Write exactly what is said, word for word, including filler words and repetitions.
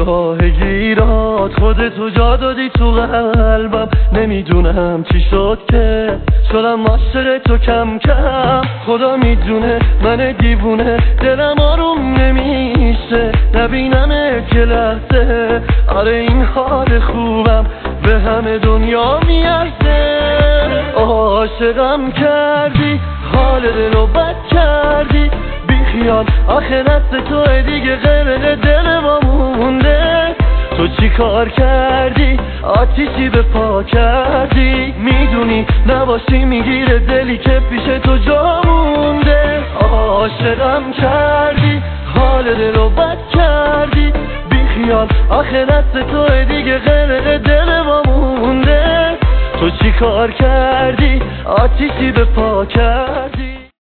راه گیرات خودتو جا دادی تو قلبم. نمیدونم چی شد که شدم عاشق تو کم کم. خدا میدونه من دیوونه دلم آروم نمیشه نبینمت که لحظه. آره این حال خوبم به همه دنیا میارزه. عاشقم کردی حال دلو بد کردی بیخیال آخه دست توه دیگه غرق دل ما مونده. تو چی کار کردی آتیشی به پا کردی میدونی نباشی میگیره دلی که پیش تو جا مونده. عاشقم کردی حال دلو بد کردی بیخیال آخه دست توه دیگه غرق دل ما مونده. تو چی کار کردی آتیشی به پا کردی